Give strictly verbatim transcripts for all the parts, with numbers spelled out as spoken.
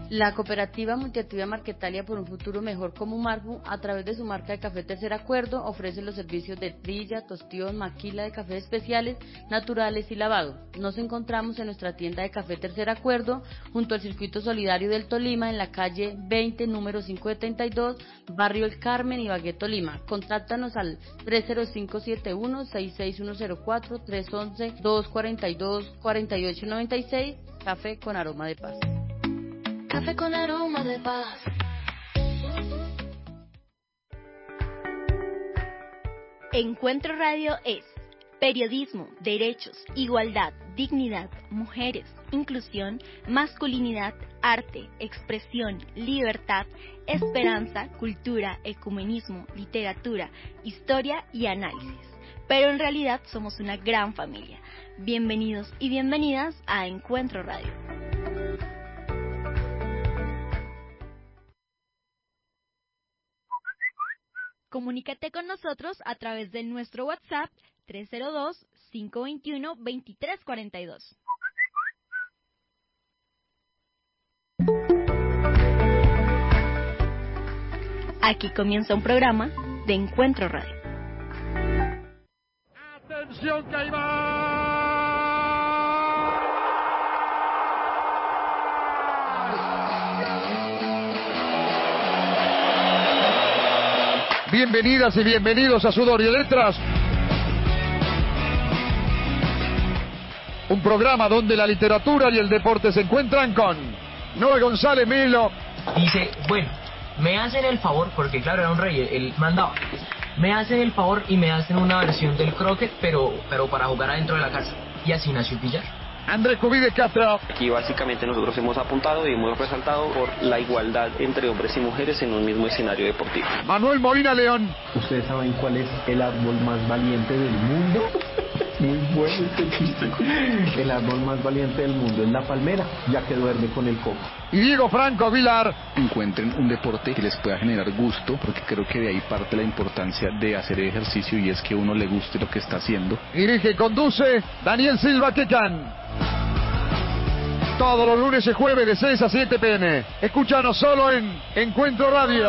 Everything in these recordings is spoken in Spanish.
La cooperativa multiactiva Marquetalia por un futuro mejor como Marfu, a través de su marca de café Tercer Acuerdo, ofrece los servicios de trilla, tostión, maquila de café especiales, naturales y lavado. Nos encontramos en nuestra tienda de café Tercer Acuerdo, junto al Circuito Solidario del Tolima, en la calle veinte, número quinientos setenta y dos, Barrio El Carmen, Ibagué, Tolima. Contáctanos al tres cero cinco siete uno seis seis uno cero cuatro, tres once, dos cuarenta y dos, cuarenta y ocho noventa y seis, café con aroma de paz. Café con aroma de paz. Encuentro Radio es periodismo, derechos, igualdad, dignidad, mujeres, inclusión, masculinidad, arte, expresión, libertad, esperanza, cultura, ecumenismo, literatura, historia y análisis. Pero en realidad somos una gran familia. Bienvenidos y bienvenidas a Encuentro Radio. Comunícate con nosotros a través de nuestro WhatsApp tres cero dos, cinco dos uno, dos tres cuatro dos. Aquí comienza un programa de Encuentro Radio. ¡Atención, Caimán! Bienvenidas y bienvenidos a Sudor y Letras, un programa donde la literatura y el deporte se encuentran con Noé González Milo. Dice, bueno, me hacen el favor, porque claro, era un rey, él mandaba, me hacen el favor y me hacen una versión del croquet, pero, pero para jugar adentro de la casa. Y así nació el billar. Andrés Cubide Castro. Aquí básicamente nosotros hemos apuntado y hemos resaltado por la igualdad entre hombres y mujeres en un mismo escenario deportivo. Manuel Molina León. ¿Ustedes saben cuál es el árbol más valiente del mundo? Muy bueno este chiste. El árbol más valiente del mundo es la palmera, ya que duerme con el coco. Y Diego Franco Vilar. Encuentren un deporte que les pueda generar gusto, porque creo que de ahí parte la importancia de hacer ejercicio, y es que uno le guste lo que está haciendo. Dirige y conduce Daniel Silva Quecan. Todos los lunes y jueves de seis a siete pe eme. Escúchanos solo en Encuentro Radio.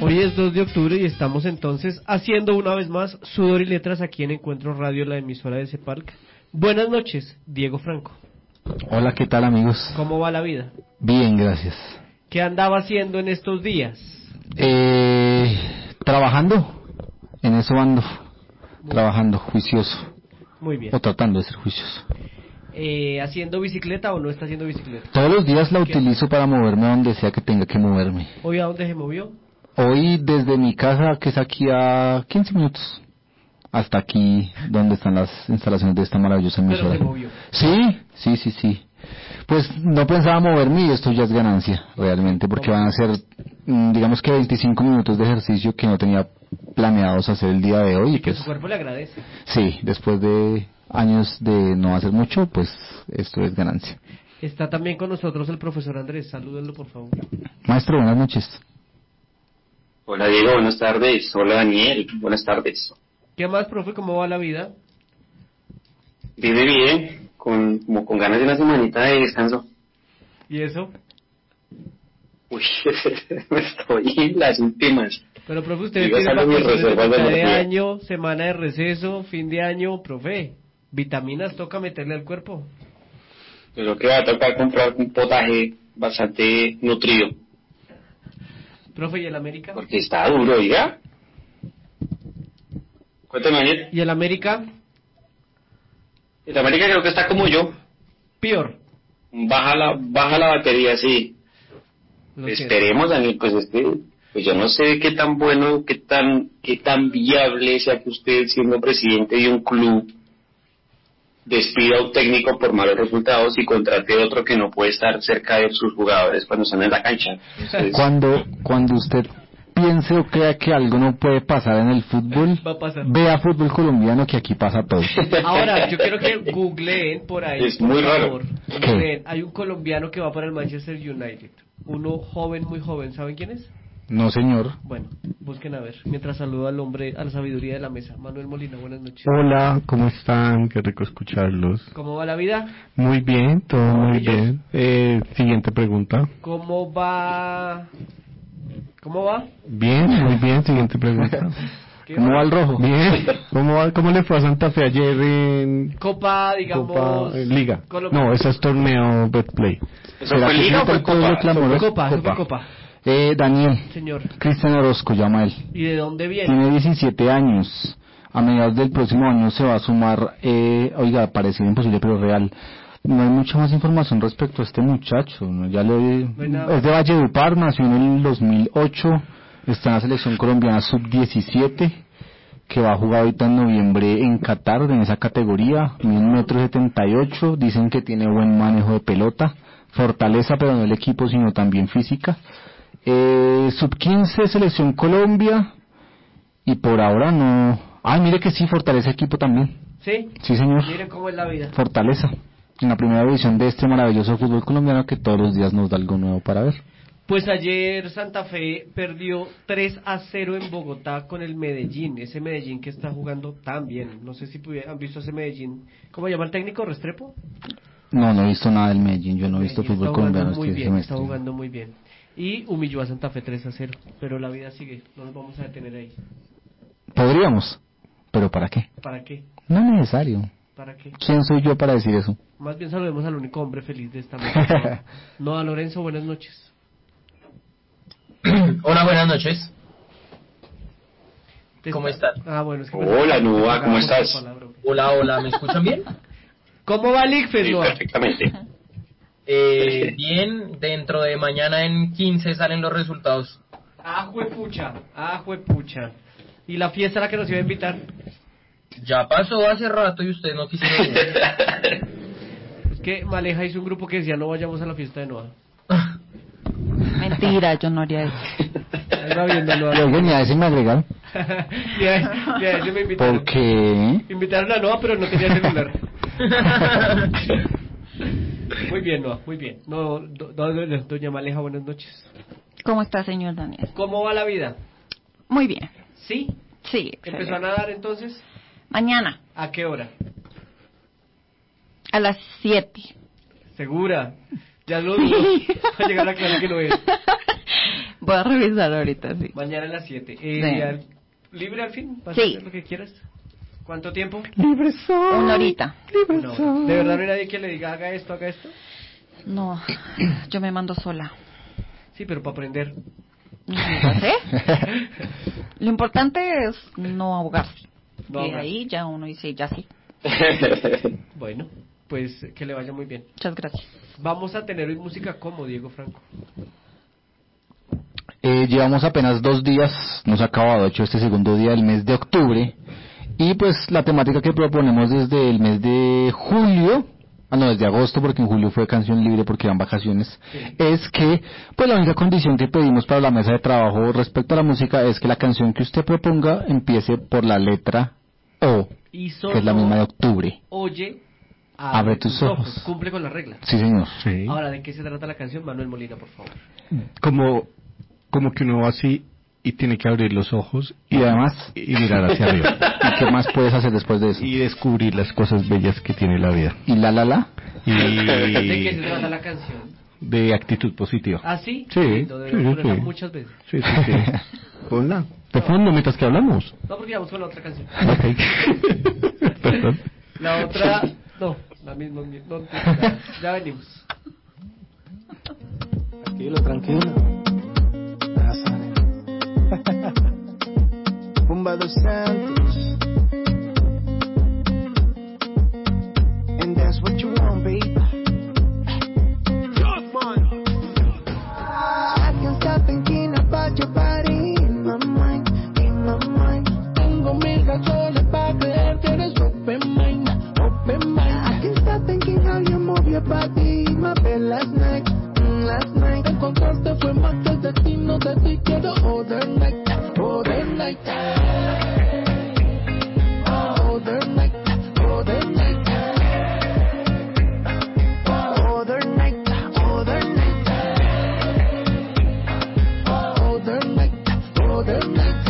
Hoy es dos de octubre y estamos entonces haciendo una vez más Sudor y Letras aquí en Encuentro Radio, la emisora de CEPALC. Buenas noches, Diego Franco. Hola, ¿qué tal, amigos? ¿Cómo va la vida? Bien, gracias. ¿Qué andaba haciendo en estos días? Eh, trabajando, en eso ando, Muy trabajando, juicioso. Muy bien. O tratando de ser juicioso. Eh, ¿Haciendo bicicleta o no está haciendo bicicleta? Todos los días la utilizo para moverme a donde sea que tenga que moverme. ¿Hoy a dónde se movió? Hoy desde mi casa, que es aquí a quince minutos, hasta aquí donde están las instalaciones de esta maravillosa emisora. ¿Pero se movió? Sí, sí, sí, sí. Pues no pensaba moverme y esto ya es ganancia, realmente, porque van a ser, digamos que veinticinco minutos de ejercicio que no tenía planeados hacer el día de hoy. Y que pues, su cuerpo le agradece. Sí, después de años de no hacer mucho, pues esto es ganancia. Está también con nosotros el profesor Andrés, salúdenlo por favor. Maestro, buenas noches. Hola Diego, buenas tardes. Hola Daniel, buenas tardes. ¿Qué más, profe? ¿Cómo va la vida? Vive bien, con, como con ganas de una semanita de descanso. ¿Y eso? Uy, estoy en las últimas. Pero, profe, usted tiene vacaciones de mitad de año, semana de receso, fin de año, profe. Vitaminas toca meterle al cuerpo. Pero que va a tocar comprar un potaje bastante nutrido. Profe, ¿y el América? Porque está duro, ¿ya? Cuéntame, Daniel. ¿Y el América? El América creo que está como yo. Peor. Baja la, baja la batería, sí. Lo Esperemos, Daniel, pues es que pues yo no sé qué tan bueno, qué tan, qué tan viable sea que usted, siendo presidente de un club, despida a un técnico por malos resultados y contrate a otro que no puede estar cerca de sus jugadores cuando están en la cancha. Entonces, cuando cuando usted piense o crea que algo no puede pasar en el fútbol, va a pasar. Vea fútbol colombiano, que aquí pasa todo. Ahora, yo quiero que googleen por ahí, es por muy favor. raro. Googleen. Hay un colombiano que va para el Manchester United. Uno joven, muy joven. ¿Saben quién es? No, señor. Bueno, busquen a ver. Mientras saludo al hombre, a la sabiduría de la mesa. Manuel Molina, buenas noches. Hola, ¿cómo están? Qué rico escucharlos. ¿Cómo va la vida? Muy bien, todo muy bien. Eh, siguiente pregunta. ¿Cómo va? ¿Cómo va? Bien, muy bien, siguiente pregunta. ¿Cómo va el rojo? Bien. ¿Cómo va, cómo le fue a Santa Fe ayer en Copa, digamos, Copa, eh, Liga? Colombia. No, eso es torneo Betplay. ¿Eso fue Liga o fue Copa? Copa, Copa, Copa. Copa. Eh, Daniel. Señor. Cristian Orozco, llama él. ¿Y de dónde viene? Tiene diecisiete años. A mediados del próximo año se va a sumar, eh, oiga, parece imposible pero real. No hay mucha más información respecto a este muchacho, ¿no? Ya le, no es de Valledupar, nació en el dos mil ocho, está en la selección colombiana sub diecisiete, que va a jugar ahorita en noviembre en Qatar, en esa categoría, mide un metro setenta y ocho, dicen que tiene buen manejo de pelota, fortaleza, pero no el equipo, sino también física. Eh, sub quince, selección Colombia, y por ahora no... Ay, mire que sí, fortaleza equipo también. ¿Sí? Sí, señor. Mire cómo es la vida. Fortaleza, en la primera división de este maravilloso fútbol colombiano que todos los días nos da algo nuevo para ver. Pues ayer Santa Fe perdió tres a cero en Bogotá con el Medellín, ese Medellín que está jugando tan bien. No sé si han visto ese Medellín. ¿Cómo llama el técnico? ¿Restrepo? No, no he visto nada del Medellín, yo no he visto fútbol colombiano. Muy este bien, está jugando muy bien. Y humilló a Santa Fe tres a cero, pero la vida sigue, no nos vamos a detener ahí. Podríamos, pero ¿para qué? ¿Para qué? No es necesario. ¿Para qué? ¿Quién soy yo para decir eso? Más bien saludemos al único hombre feliz de esta mesa. No, a Lorenzo, buenas noches. Hola, buenas noches. ¿Cómo están? Ah, bueno, es que hola, Nua, ¿cómo estás? Palabra, okay. Hola, hola, ¿me escuchan bien? ¿Cómo va el ICFES, sí, Nua? Perfectamente. Eh, bien, dentro de mañana en quince salen los resultados. Ah, juepucha, ah, juepucha. ¿Y la fiesta a la que nos iba a invitar? Ya pasó hace rato y ustedes no quisieron ir. Es que Maleja hizo un grupo que decía no vayamos a la fiesta de Noa. Mentira, yo no haría eso. Ahí va viendo Noa. Luego ni a ese me agregaron. ni, a, ni a ese me invitaron. ¿Por qué? Invitaron a Noa, pero no tenía celular. Muy bien, Noa, muy bien. No, do, do, do, doña Maleja, buenas noches. ¿Cómo está, señor Daniel? ¿Cómo va la vida? Muy bien. ¿Sí? Sí. ¿Empezó a nadar entonces? Mañana. ¿A qué hora? A las siete. ¿Segura? Ya lo dudo. Va a llegar a la clase que no es. Voy a revisar ahorita, sí. Mañana a las siete. Eh, Sí. al- ¿Libre al fin? ¿Vas Sí. a hacer lo que quieras? ¿Cuánto tiempo? Libre soy. Una horita. Libre Una hora. soy. ¿De verdad no hay nadie que le diga haga esto, haga esto? No, yo me mando sola. Sí, pero para aprender. ¿Ya sé? Lo importante es no ahogarse. No y ahogarse. ahí ya uno dice, ya sí. Bueno, pues que le vaya muy bien. Muchas gracias. Vamos a tener hoy música como Diego Franco. Eh, llevamos apenas dos días, nos ha acabado de hecho este segundo día del mes de octubre, y pues la temática que proponemos desde el mes de julio, ah no, desde agosto, porque en julio fue canción libre porque eran vacaciones, Sí. es que pues la única condición que pedimos para la mesa de trabajo respecto a la música es que la canción que usted proponga empiece por la letra O, Y que es la misma de octubre. Oye, Abre tus ojos. Cumple con la regla. Sí, señor. Sí. Ahora, ¿de qué se trata la canción? Manuel Molina, por favor. Como, como que uno va así y tiene que abrir los ojos Y además, y mirar hacia arriba. ¿y qué más puedes hacer después de eso? Y descubrir las cosas bellas que tiene la vida. ¿Y la la la? Y ¿De qué se trata la canción? de actitud positiva. ¿Ah, sí? Sí, Lo sí, debemos sí, ponerla sí. muchas veces. Sí, sí, sí. Ponla. De fondo mientras que hablamos. No, porque vamos con la otra canción. Ok. Perdón. La otra... No, la misma... No, ya, ya venimos. Tranquilo, tranquilo. Ya sale. Bumba dos Santos. And that's what you want, baby. I can't stop thinking about your body in my mind, in my mind. Tengo mil razones para creer que eres open mind, open mind. I can't stop thinking how you move your body in my bed last night, mm, last night. Encontrarte fue más que el destino, de ti quiero other night, other night. Other night, other night. Other night, other night. Other night, other night.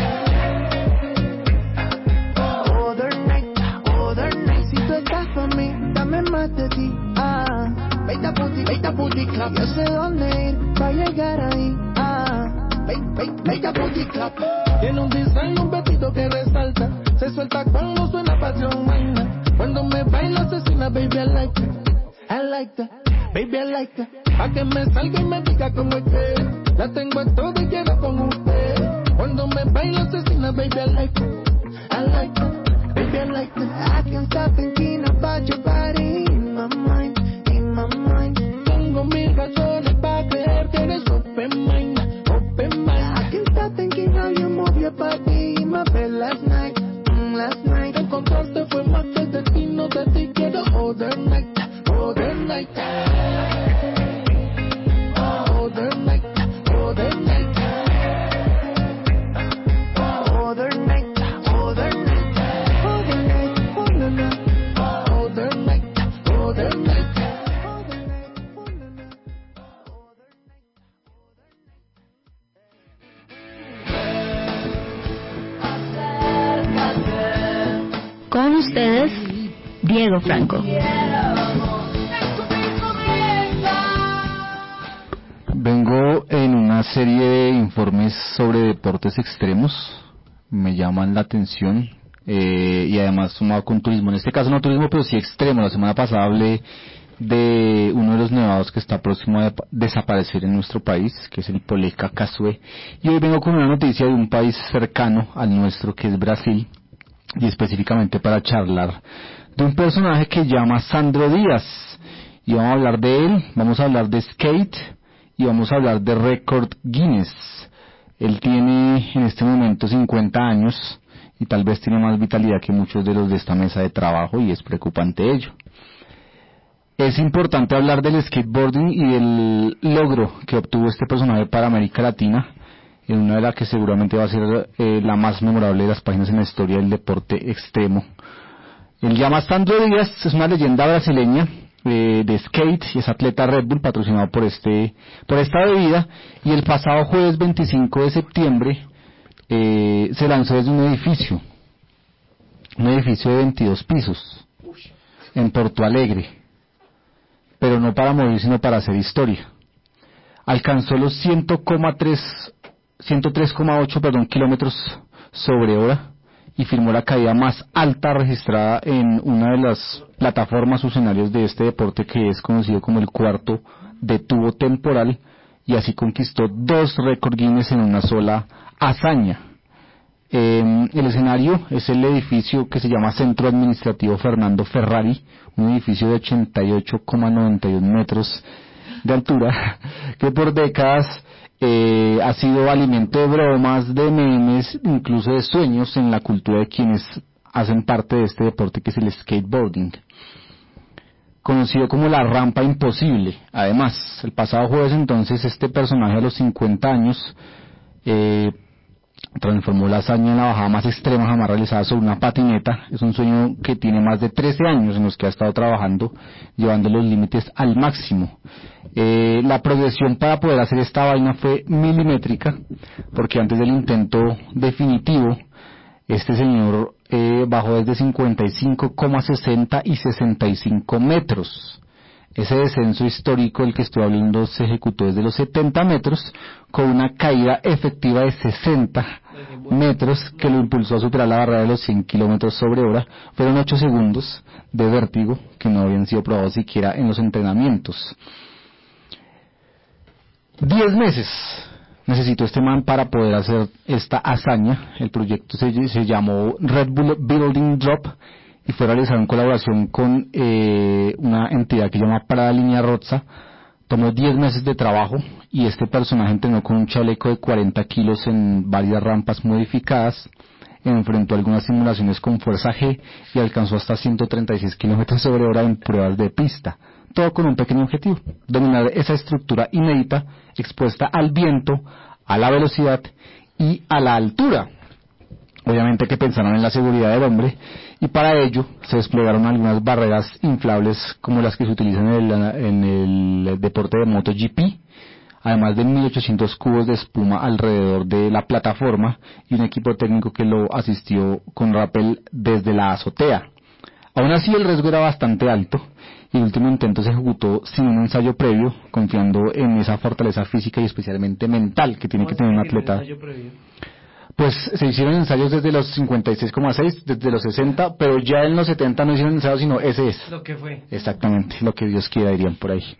Other night, other night. Si tú estás para mí, dame más de ti. Ah, veita booty, veita booty club. Yo sé dónde ir para llegar ahí. Ah, veita booty club. Tiene un design, un vestido que resalta. Se suelta cuando suena pasión, maina. Cuando me baila asesina, baby, I like it. I like that, baby, I like that. Pa' que me salga y me diga cómo es que la tengo en todo y quiero con usted. Cuando me baila asesina, baby, I like it. I like that, baby, I like that. I can't stop thinking about your body in my mind, in my mind. Tengo mil razones para creer que eres open mind, open mind. I can't stop thinking how you move your body in my bed last night, mm, last night. Encontrarte fue más que el destino, de ti quiero other night, other night. Other night, other night. Other night, other night. Other night, other night. Other night, other night. Con ustedes, Diego Franco. Vengo en una serie de informes sobre deportes extremos, me llaman la atención, eh, y además sumado con turismo, en este caso no turismo pero sí extremo. La semana pasada hablé de uno de los nevados que está próximo a desaparecer en nuestro país, que es el Poleca Casué, y hoy vengo con una noticia de un país cercano al nuestro, que es Brasil, y específicamente para charlar de un personaje que llama Sandro Díaz, y vamos a hablar de él, vamos a hablar de skate, y vamos a hablar de récord Guinness. Él tiene en este momento cincuenta años, y tal vez tiene más vitalidad que muchos de los de esta mesa de trabajo, y es preocupante ello. Es importante hablar del skateboarding y del logro que obtuvo este personaje para América Latina, en una de las que seguramente va a ser eh, la más memorable de las páginas en la historia del deporte extremo. Él llama Sandro Díaz, es una leyenda brasileña eh, de skate, y es atleta Red Bull, patrocinado por este por esta bebida, y el pasado jueves veinticinco de septiembre eh, se lanzó desde un edificio, un edificio de veintidós pisos, en Porto Alegre, pero no para morir, sino para hacer historia. Alcanzó los cien coma tres ciento tres coma ocho perdón, kilómetros sobre hora y firmó la caída más alta registrada en una de las plataformas o escenarios de este deporte, que es conocido como el cuarto de tubo temporal, y así conquistó dos récord Guinness en una sola hazaña. Eh, el escenario es el edificio que se llama Centro Administrativo Fernando Ferrari, un edificio de ochenta y ocho coma noventa y uno metros de altura, que por décadas eh, ha sido alimento de bromas, de memes, incluso de sueños en la cultura de quienes hacen parte de este deporte, que es el skateboarding, conocido como la rampa imposible. Además, el pasado jueves entonces este personaje a los cincuenta años eh, transformó la hazaña en la bajada más extrema jamás realizada sobre una patineta. Es un sueño que tiene más de trece años en los que ha estado trabajando, llevando los límites al máximo. Eh, la progresión para poder hacer esta vaina fue milimétrica, porque antes del intento definitivo, este señor eh, bajó desde cincuenta y cinco coma sesenta y sesenta y cinco metros. Ese descenso histórico del que estoy hablando se ejecutó desde los setenta metros, con una caída efectiva de sesenta metros que lo impulsó a superar la barrera de los cien kilómetros sobre hora. Fueron ocho segundos de vértigo que no habían sido probados siquiera en los entrenamientos. diez meses necesitó este man para poder hacer esta hazaña. El proyecto se, se llamó Red Bull Building Drop y fue realizado en colaboración con eh, una entidad que se llama Prada Línea Rozza. Tomó diez meses de trabajo y este personaje entrenó con un chaleco de cuarenta kilos en varias rampas modificadas, enfrentó algunas simulaciones con fuerza G y alcanzó hasta ciento treinta y seis kilómetros sobre hora en pruebas de pista. Todo con un pequeño objetivo: dominar esa estructura inédita expuesta al viento, a la velocidad y a la altura. Obviamente que pensaron en la seguridad del hombre, y para ello se desplegaron algunas barreras inflables como las que se utilizan en el, en el deporte de MotoGP, además de mil ochocientos cubos de espuma alrededor de la plataforma y un equipo técnico que lo asistió con rappel desde la azotea. Aún así el riesgo era bastante alto y el último intento se ejecutó sin un ensayo previo, confiando en esa fortaleza física y especialmente mental que tiene que tener un atleta. Pues se hicieron ensayos desde los cincuenta y seis coma seis, desde los sesenta, pero ya en los setenta no hicieron ensayos, sino ese es. Lo que fue. Exactamente, lo que Dios quiera, dirían por ahí.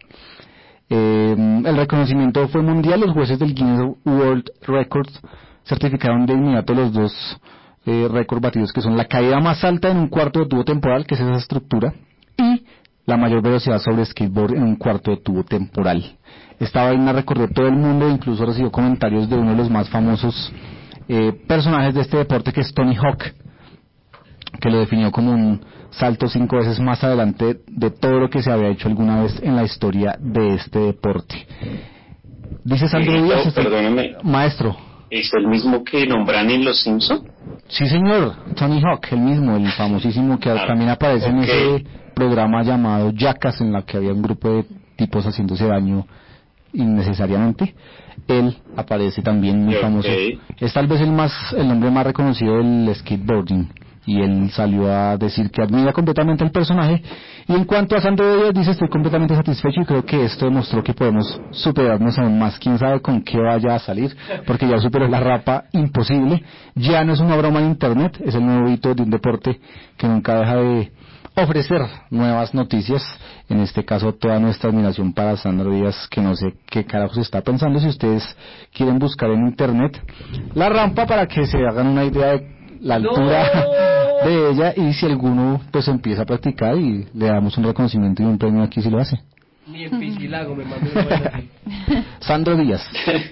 Eh, el reconocimiento fue mundial. Los jueces del Guinness World Records certificaron de inmediato los dos eh, récords batidos, que son la caída más alta en un cuarto de tubo temporal, que es esa estructura, y la mayor velocidad sobre skateboard en un cuarto de tubo temporal. Esta vaina recorrió todo el mundo, incluso recibió comentarios de uno de los más famosos eh, personajes de este deporte, que es Tony Hawk, que lo definió como un salto cinco veces más adelante de todo lo que se había hecho alguna vez en la historia de este deporte. Dice Sandro Díaz, oh, perdóname, maestro. ¿Es el mismo que nombran en Los Simpson? Sí, señor, Tony Hawk, el mismo, el famosísimo que ah, también aparece okay. en ese programa llamado Jackass, en la que había un grupo de tipos haciéndose daño innecesariamente. Él aparece también, muy okay. famoso. Es tal vez el más, el nombre más reconocido del skateboarding. Y él salió a decir que admira completamente al personaje. Y en cuanto a Sandro Díaz, dice: estoy completamente satisfecho y creo que esto demostró que podemos superarnos aún más. Quién sabe con qué vaya a salir, porque ya superó la rapa imposible. Ya no es una broma en internet, es el nuevo hito de un deporte que nunca deja de ofrecer nuevas noticias. En este caso, toda nuestra admiración para Sandro Díaz, que no sé qué carajo se está pensando. Si ustedes quieren buscar en internet la rampa para que se hagan una idea de la altura ¡no! de ella, y si alguno pues empieza a practicar, y le damos un reconocimiento y un premio aquí si lo hace. Ni en Piscilago me mandó una buena así. Sandro Díaz.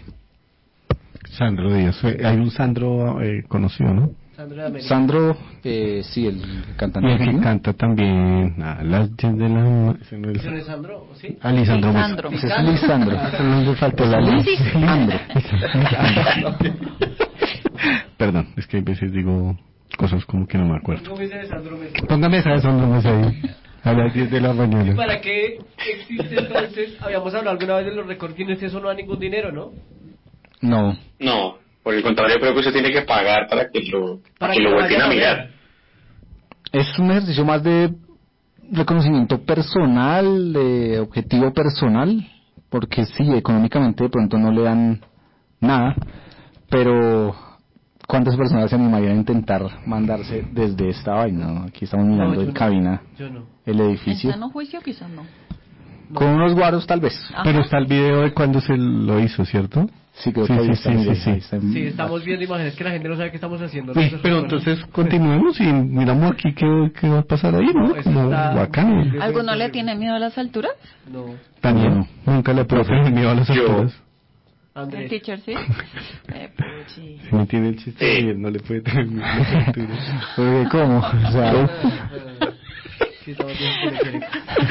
Sandro Díaz, hay un Sandro eh, conocido, ¿no? Sandro, Sandro eh, sí, el cantante. Y el que ¿no? canta también a las diez de la noche. ¿Ese no es el... Sandro? ¿Sí? Ah, Lisandro. Lisandro. Ese es Lisandro. No le faltó la Lisandro. Perdón, es que a veces digo cosas como que no me acuerdo. Póngame esa de Sandro Mesa ahí, a las diez de la mañana. ¿Y para qué existe entonces? Habíamos hablado alguna vez de los récords Guinness, eso no da ningún dinero, ¿no? No. No, por el contrario, creo que usted tiene que pagar para que lo, para que, que lo vuelvan a mirar. Es un ejercicio más de reconocimiento personal, de objetivo personal, porque sí, económicamente de pronto no le dan nada, pero ¿cuántas personas se animarían a intentar mandarse desde esta vaina? ¿No? Aquí estamos mirando No, en no. cabina Yo no. el edificio. ¿En sano juicio? Quizás no. Con unos guaros tal vez. Ajá. Pero está el video de cuando se lo hizo, ¿cierto? Sí, creo sí, que ahí sí, está, sí, mire, sí, ahí sí. está. Sí, estamos viendo imágenes que la gente no sabe qué estamos haciendo. Sí, Nosotros pero somos- entonces continuemos y miramos aquí qué, qué va a pasar ahí, ¿no? No, eso Como está- bacano. ¿Alguno le tiene miedo a las alturas? No. También, nunca le puedo tener miedo a las alturas. ¿El Andrés. teacher sí? Eh, puchi. Si no tiene el chiste bien, no le puede tener miedo a las alturas. Porque, ¿cómo? O sea, Sí, estamos viendo que le quiere.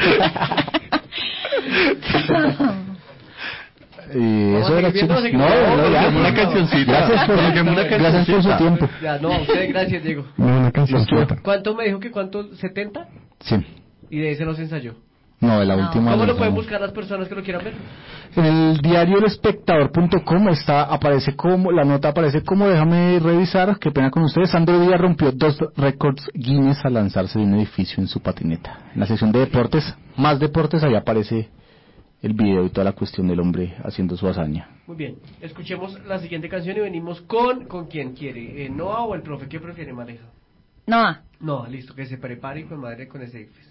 y Vamos eso a era seguir viendo, chicos. seguimos. No, no, ya. Una cancioncita. Gracias por, Coloquemos una gracias por su cancioncita. tiempo. Ya, no, a usted gracias, Diego. No, una canción suelta. ¿Cuánto me dijo que cuánto? ¿setenta? Sí. Y de ese no se ensayó. No, de la última. ¿Cómo vez, lo pueden no. buscar las personas que lo quieran ver? En el diario el espectador punto com está, aparece como, la nota aparece como, déjame revisar, qué pena con ustedes, Sandro Díaz rompió dos récords Guinness al lanzarse de un edificio en su patineta. En la sección de deportes, más deportes, ahí aparece el video y toda la cuestión del hombre haciendo su hazaña. Muy bien, escuchemos la siguiente canción y venimos con, ¿con quién quiere? ¿Eh, ¿Noah o el profe? ¿Qué prefiere, Mareja? No. No, listo, que se prepare y con madre con ese ifes.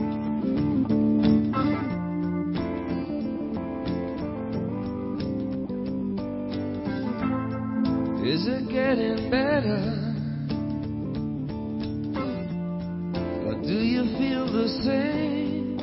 Is it getting better? Or do you feel the same?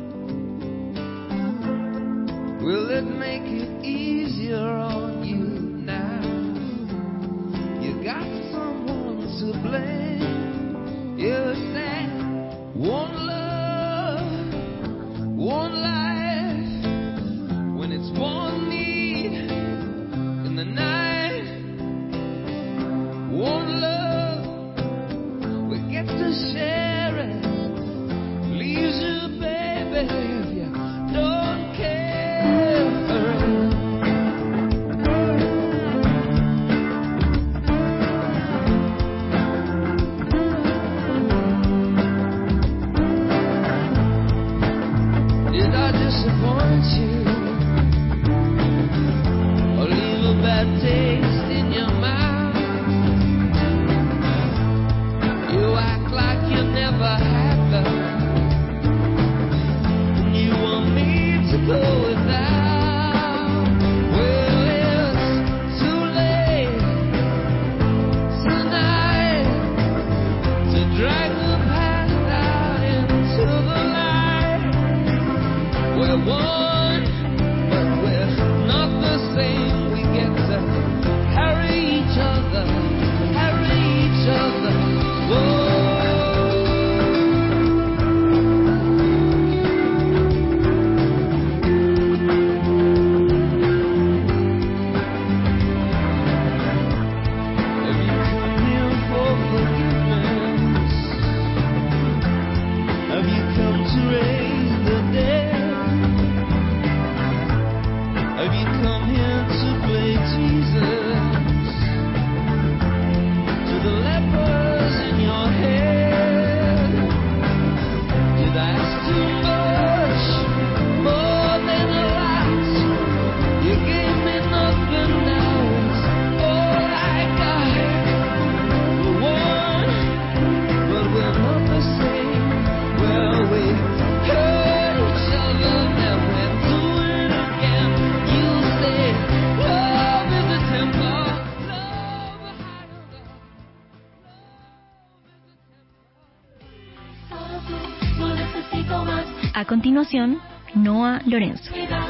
Will it make it easier on you now? You got someone to blame. You said one love, one life. When it's one need in the night. One love, we get to share it. Leaves you, baby, if you don't care. Did I disappoint you? Or leave a bad taste in your mouth? Like you never had them. You want me to go without. Well, it's too late tonight to drag the past out into the light. We're one, but we're not the same. We get to carry each other, carry each other. Whoa. A continuación, Noah Lorenzo.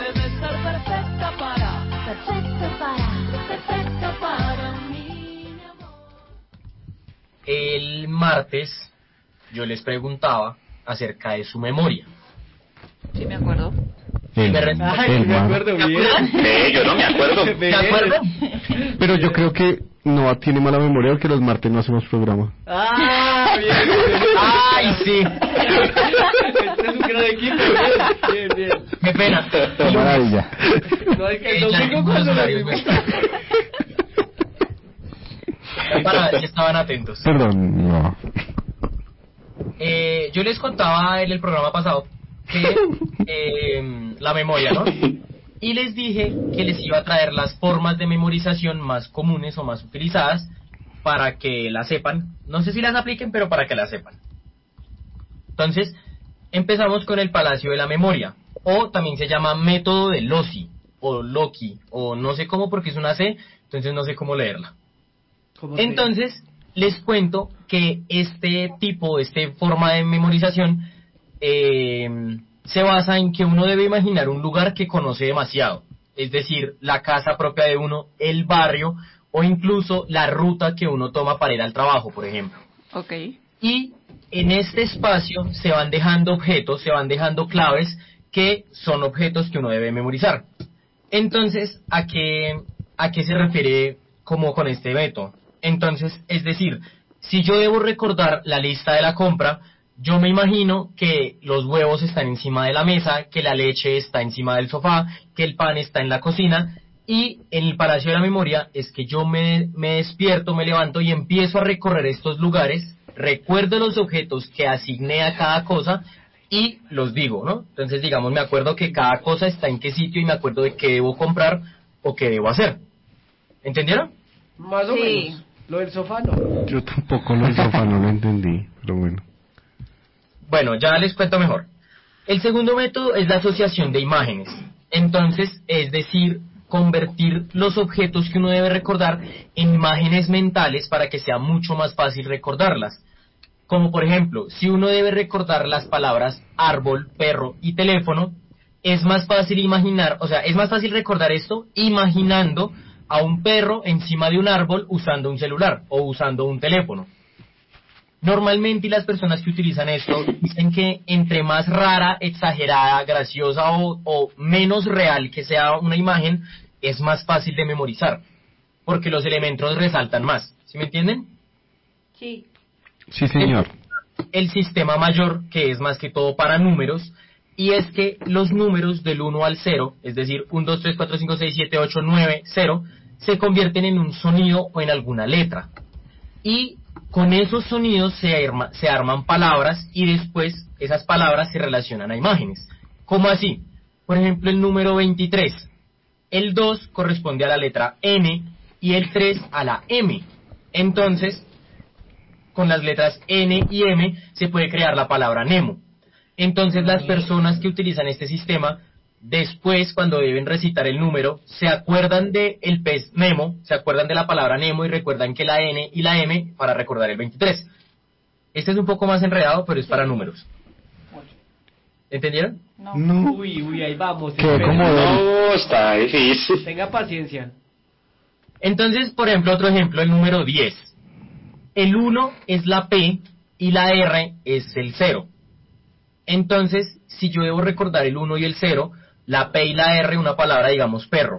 El martes yo les preguntaba acerca de su memoria. Sí, me acuerdo. El, Me re- Ay, el me man. acuerdo bien. Eh, yo no me acuerdo. ¿De acuerdo? Pero yo creo que no tiene mala memoria porque los martes no hacemos programa. Ah, bien, bien, bien. ¡Ay, sí! Este es un gran equipo, bien, bien, bien. ¡Qué pena! Qué maravilla. No, hay que el Eh, ya, domingo cuando los lo horarios, vimos. Para ver si estaban atentos. Perdón, no. Eh, yo les contaba en el programa pasado que eh, la memoria, ¿no? y les dije que les iba a traer las formas de memorización más comunes o más utilizadas para que las sepan. No sé si las apliquen, pero para que las sepan. Entonces, empezamos con el Palacio de la Memoria, o también se llama método de Loci, o Loki, o no sé cómo porque es una C, entonces no sé cómo leerla. ¿Cómo entonces, les cuento que este tipo, esta forma de memorización, eh, se basa en que uno debe imaginar un lugar que conoce demasiado, es decir, la casa propia de uno, el barrio, o incluso la ruta que uno toma para ir al trabajo, por ejemplo. Ok. Y en este espacio se van dejando objetos, se van dejando claves que son objetos que uno debe memorizar. Entonces, ¿a qué, a qué se refiere como con este método? Entonces, es decir, si yo debo recordar la lista de la compra, yo me imagino que los huevos están encima de la mesa, que la leche está encima del sofá, que el pan está en la cocina, y en el Palacio de la Memoria es que yo me, me despierto, me levanto y empiezo a recorrer estos lugares, recuerdo los objetos que asigné a cada cosa y los digo, ¿no? Entonces, digamos, me acuerdo que cada cosa está en qué sitio y me acuerdo de qué debo comprar o qué debo hacer. ¿Entendieron? Más o Sí. menos. Lo del sofá no. Yo tampoco lo del sofá no lo entendí, pero bueno. Bueno, ya les cuento mejor. El segundo método es la asociación de imágenes. Entonces, es decir, convertir los objetos que uno debe recordar en imágenes mentales para que sea mucho más fácil recordarlas. Como por ejemplo, si uno debe recordar las palabras árbol, perro y teléfono, es más fácil imaginar, o sea, es más fácil recordar esto imaginando a un perro encima de un árbol usando un celular o usando un teléfono. Normalmente las personas que utilizan esto dicen que entre más rara, exagerada, graciosa o, o menos real que sea una imagen, es más fácil de memorizar, porque los elementos resaltan más. ¿Sí me entienden? Sí. Sí, señor. El, el sistema mayor, que es más que todo para números, y es que los números del uno al cero, es decir, uno, dos, tres, cuatro, cinco, seis, siete, ocho, nueve, cero, se convierten en un sonido o en alguna letra. Y con esos sonidos se, arma, se arman palabras y después esas palabras se relacionan a imágenes. ¿Cómo así? Por ejemplo, el número veintitrés. El dos corresponde a la letra N y el tres a la M. Entonces, con las letras N y M se puede crear la palabra Nemo. Entonces, las personas que utilizan este sistema, después, cuando deben recitar el número, se acuerdan de el pez Nemo, se acuerdan de la palabra Nemo y recuerdan que la N y la M para recordar el veintitrés. Este es un poco más enredado, pero es para números. ¿Entendieron? No. no. Uy, uy, ahí vamos. ¿Qué? ¿Cómo no, está difícil. Tenga paciencia. Entonces, por ejemplo, otro ejemplo, el número diez. El uno es la P y la R es el cero. Entonces, si yo debo recordar el uno y el cero, la P y la R, una palabra, digamos, perro.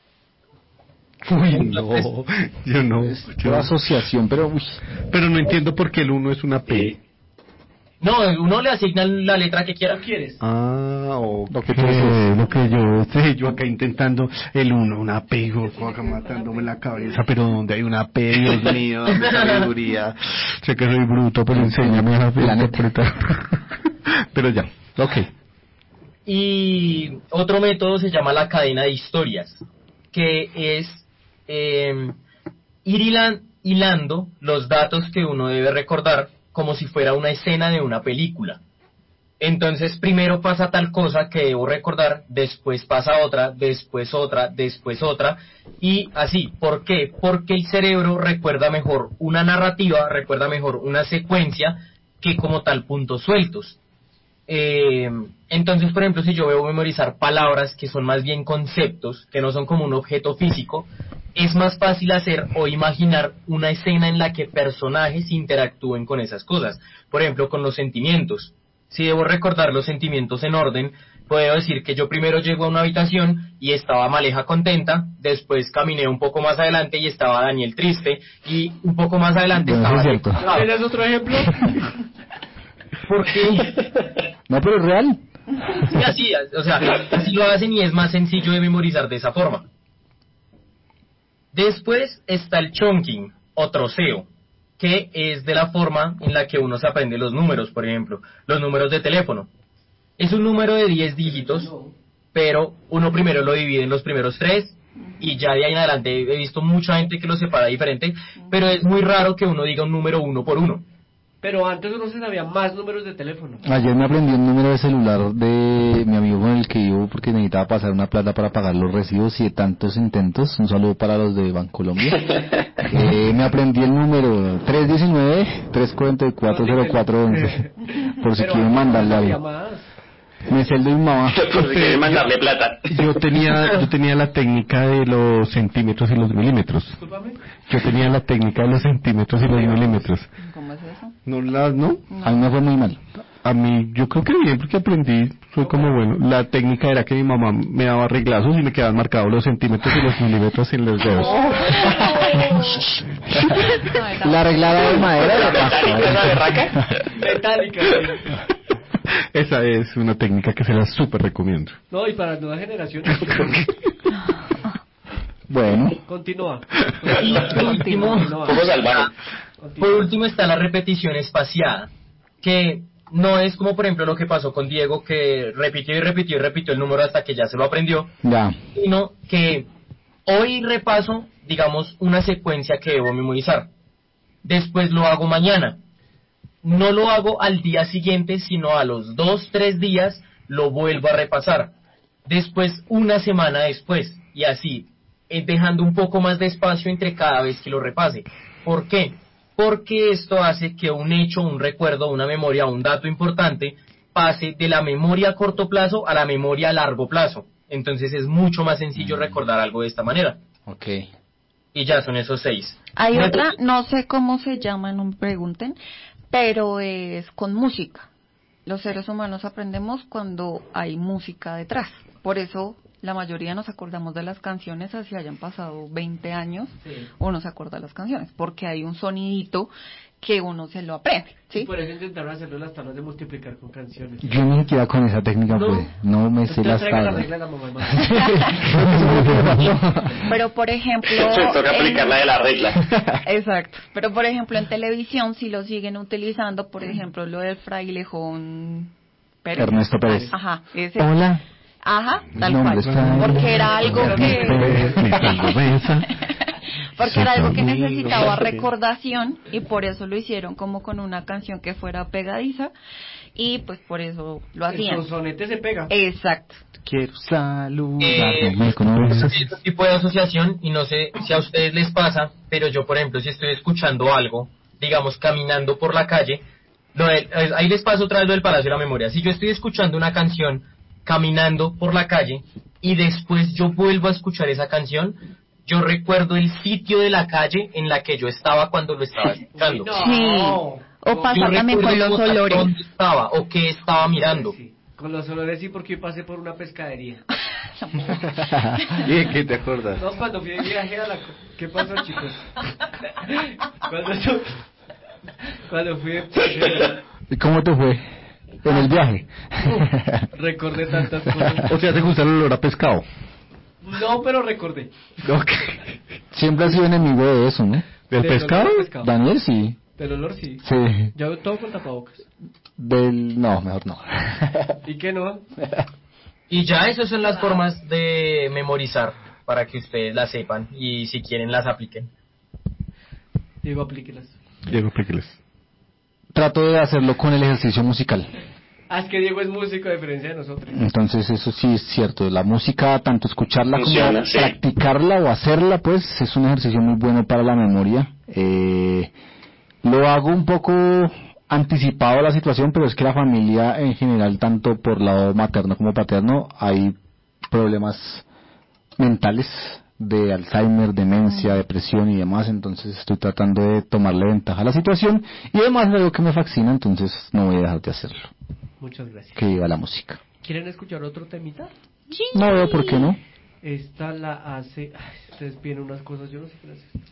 Uy, no, yo no. Yo yo... asociación, pero uy. Pero no entiendo por qué el uno es una P. No, uno le asigna la letra que quiera. ¿Quieres? Ah, o lo que tú dices. Lo que yo, este, yo acá intentando el uno, una P, acá matándome la cabeza, pero donde hay una P, Dios mío, dame sabiduría. Sé que soy bruto, pero enséñame a interpretar. Pero ya, ok. Y otro método se llama la cadena de historias, que es eh, ir hilan, hilando los datos que uno debe recordar como si fuera una escena de una película. Entonces, primero pasa tal cosa que debo recordar, después pasa otra, después otra, después otra, y así. ¿Por qué? Porque el cerebro recuerda mejor una narrativa, recuerda mejor una secuencia, que como tal puntos sueltos. Eh, entonces, por ejemplo, si yo debo memorizar palabras que son más bien conceptos, que no son como un objeto físico, es más fácil hacer o imaginar una escena en la que personajes interactúen con esas cosas. Por ejemplo, con los sentimientos. Si debo recordar los sentimientos en orden, puedo decir que yo primero llego a una habitación y estaba Maleja contenta, después caminé un poco más adelante y estaba Daniel triste, y un poco más adelante bueno, estaba... ¿Tienes otro ejemplo? ¿Por qué? No, pero es real. Sí, así, o sea, así lo hacen y es más sencillo de memorizar de esa forma. Después está el chunking o troceo, que es de la forma en la que uno se aprende los números, por ejemplo, los números de teléfono. Es un número de diez dígitos pero uno primero lo divide en los primeros tres y ya de ahí en adelante he visto mucha gente que lo separa diferente, pero es muy raro que uno diga un número uno por uno. Pero antes uno se sabía más números de teléfono. Ayer me aprendí un número de celular de mi amigo con el que vivo porque necesitaba pasar una plata para pagar los recibos y de tantos intentos. Un saludo para los de Bancolombia. eh, me aprendí el número tres uno nueve, tres cuatro cuatro, cero cuatro once por si quieren mandarle algo. Me sé el de mi mamá. Por si quieren mandarle plata. Yo tenía, yo tenía la técnica de los centímetros y los milímetros. Yo tenía la técnica de los centímetros y los milímetros. ¿Cómo es eso? No, la, ¿no? A mí me fue muy mal. A mí, yo creo que bien, porque aprendí, fue como bueno. La técnica era que mi mamá me daba reglazos y me quedaban marcados los centímetros y los milímetros en los dedos. La arreglada de madera. ¿Metálica de raca? Metálica. Esa es una técnica que se la súper recomiendo. No, y para las nuevas generaciones. Bueno. Continúa. Y por último, salvaje. por último está la repetición espaciada, que no es como por ejemplo lo que pasó con Diego, que repitió y repitió y repitió el número hasta que ya se lo aprendió, ya. Sino que hoy repaso, digamos, una secuencia que debo memorizar. Después lo hago mañana. No lo hago al día siguiente, sino a los dos, tres días lo vuelvo a repasar. Después, una semana después, y así, dejando un poco más de espacio entre cada vez que lo repase. ¿Por qué? Porque esto hace que un hecho, un recuerdo, una memoria, un dato importante, pase de la memoria a corto plazo a la memoria a largo plazo. Entonces es mucho más sencillo recordar algo de esta manera. Ok. Y ya son esos seis. Hay otra, no sé cómo se llama, no me pregunten, pero es con música. Los seres humanos aprendemos cuando hay música detrás. Por eso la mayoría nos acordamos de las canciones, así hayan pasado veinte años, sí. Uno se acuerda de las canciones, porque hay un sonidito que uno se lo aprende, ¿sí? Y por eso intentaron hacerlo las tablas de multiplicar con canciones. Yo ni siquiera con esa técnica, no, pues, no me sé las tablas. Pero por ejemplo... toca aplicar la de la regla. Exacto. Pero por ejemplo en televisión si lo siguen utilizando, por ejemplo lo del frailejón Pérez. Ernesto Pérez. Ajá. Ese. Hola. Ajá, tal cual. Porque era algo que... Porque era algo que necesitaba recordación y por eso lo hicieron como con una canción que fuera pegadiza y pues por eso lo hacían. El sonete se pega. Exacto. Quiero saludar. Eh, este tipo de asociación, y no sé si a ustedes les pasa, pero yo por ejemplo si estoy escuchando algo, digamos caminando por la calle, lo de, ahí les paso otra vez lo del Palacio de la Memoria. Si yo estoy escuchando una canción caminando por la calle y después yo vuelvo a escuchar esa canción, yo recuerdo el sitio de la calle en la que yo estaba cuando lo estaba escuchando. Sí. O pasa también con los olores. ¿Dónde estaba o qué estaba mirando? Sí. Con los olores sí, porque pasé por una pescadería. ¿Y de qué te acuerdas? No, cuando fui de viaje a la... ¿Qué pasó, chicos? Cuando yo... Cuando fui de... ¿Y cómo te fue? En el viaje. Uf, recordé tantas cosas. O sea, ¿te gusta el olor a pescado? No, pero recordé. Okay. Siempre has sido enemigo de eso, ¿no? ¿Del Del pescado? olor a pescado. Daniel, sí. Del olor, sí. Sí. Yo todo con tapabocas. Del... No, mejor no. ¿Y qué no? Y ya esas son las formas de memorizar para que ustedes las sepan y si quieren las apliquen. Diego, aplíquelas. Diego, aplíquelas. Trato de hacerlo con el ejercicio musical. Ah, es que Diego es músico a diferencia de nosotros. Entonces eso sí es cierto. La música, tanto escucharla Funciona, como sí. practicarla o hacerla, pues es un ejercicio muy bueno para la memoria. Eh, lo hago un poco anticipado a la situación, pero es que la familia en general, tanto por lado materno como paterno, hay problemas mentales de Alzheimer, demencia, depresión y demás, entonces estoy tratando de tomarle ventaja a la situación y además es algo que me fascina, entonces no voy a dejar de hacerlo. Muchas gracias. Que viva la música. ¿Quieren escuchar otro temita? Sí. No veo por qué no. Esta la hace... Ay, ustedes piden unas cosas, yo no sé qué las hace.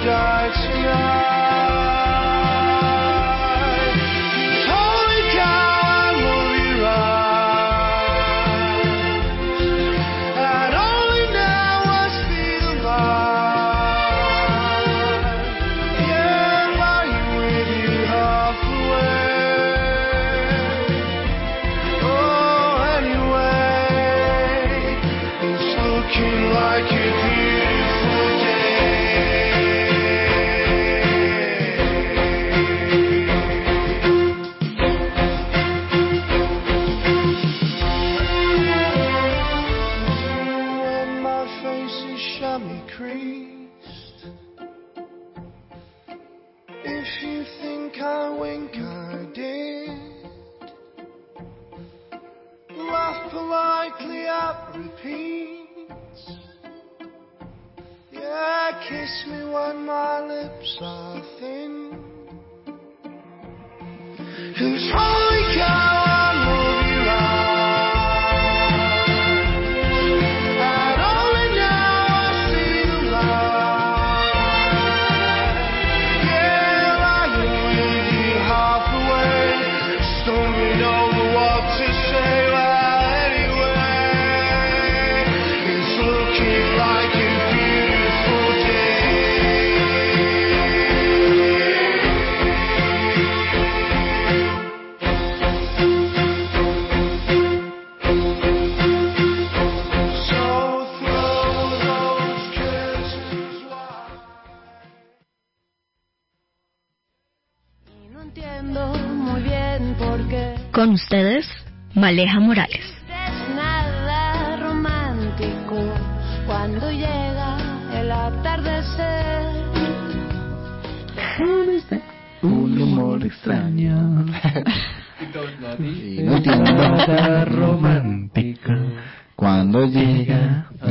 die tonight. 'Cause holy cow, I love you right. And only now I see the light. Yeah, lying with you half away. Oh, anyway, it's looking like a beautiful when my face is chamois creased. If you think I wink, I did. Laugh politely at repeats. Yeah, kiss me when my lips are thin. 'Cause holy cow, I love you right. And only now I see the light. Yeah, lying with you half away, stumbling over what to say. Well, anyway, it's looking like a beautiful So throw those curtains wide. Y no entiendo muy bien por qué Con ustedes, Maleja Morales. es nada romántico cuando llega el atardecer. Un humor extraño. Y no entiendo nada romántico cuando llega a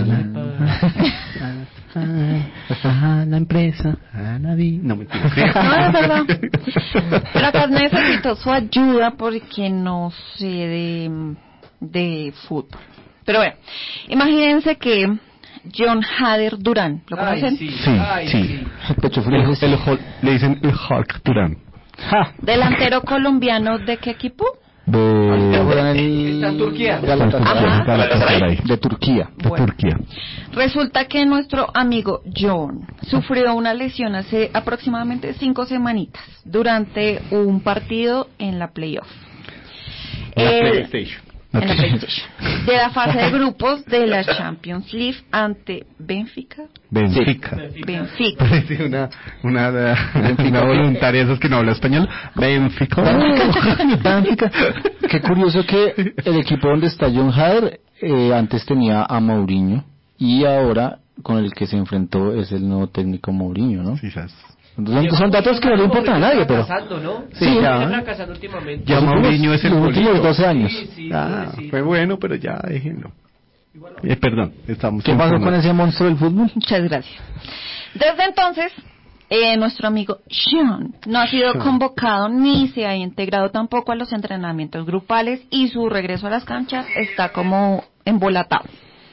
a la empresa, a la vida. No me No, es verdad. Pero acá necesito su ayuda porque no sé de, de fútbol. Pero bueno, imagínense que John Hader Durán, ¿lo Ay, conocen? sí. Sí, Ay, sí. el pecho El- frío. el Hol- le dicen el Hulk Durán. Ja. Delantero colombiano, ¿de qué equipo? De Está en Turquía. Galatasaray. Galatasaray. De Turquía. De Turquía. Resulta que nuestro amigo John sufrió una lesión hace aproximadamente cinco semanitas durante un partido en la playoff. En la El- PlayStation. en la Ok. PlayStation. De la fase de grupos de la Champions League ante Benfica. Benfica. Benfica. Parece una, una, una voluntaria, esos que no habla español. Benfica. Benfica. Qué curioso que el equipo donde está John Hader eh, antes tenía a Mourinho y ahora con el que se enfrentó es el nuevo técnico Mourinho, ¿no? Quizás. Entonces, son datos que no le importan a nadie, pero Fracasando, ¿no? Sí, Sí, ya. ya. fracasando últimamente. Ya Los últimos- Mourinho es el los últimos bolito. doce años. Sí, sí, Ah, sí, sí. fue bueno, pero ya déjenlo. Eh, perdón, estamos ¿Qué pasó con informando. ese monstruo del fútbol? Muchas gracias. Desde entonces, eh, nuestro amigo John no ha sido John. convocado ni se ha integrado tampoco a los entrenamientos grupales y su regreso a las canchas está como embolatado.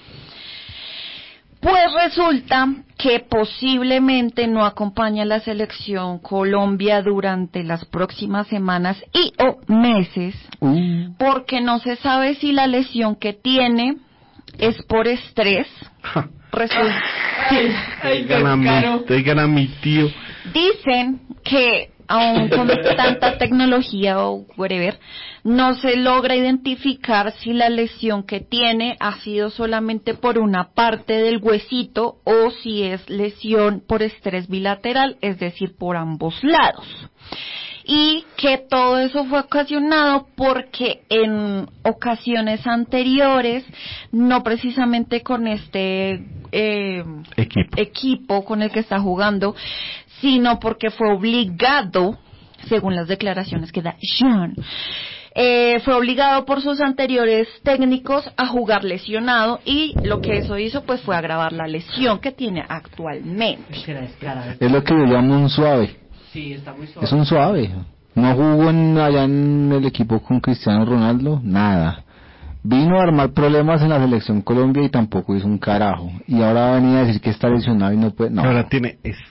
Pues resulta que posiblemente no acompaña a la selección Colombia durante las próximas semanas y o meses Uh, porque no se sabe si la lesión que tiene es por estrés. Resulta, sí. Oigan a mi, oigan a mi tío. Dicen que aún con tanta tecnología o whatever, no se logra identificar si la lesión que tiene ha sido solamente por una parte del huesito o si es lesión por estrés bilateral, es decir, por ambos lados. Y que todo eso fue ocasionado porque en ocasiones anteriores, no precisamente con este eh, Equipo. equipo con el que está jugando, sino porque fue obligado, según las declaraciones que da John, eh, fue obligado por sus anteriores técnicos a jugar lesionado y lo que eso hizo pues fue agravar la lesión que tiene actualmente. es lo que yo llamo un suave. Sí, está muy suave. Es un suave. No jugó en, allá en el equipo con Cristiano Ronaldo, nada. Vino a armar problemas en la selección Colombia y tampoco hizo un carajo. Y ahora va a venir a decir que está lesionado y no puede. No. Ahora tiene estrés.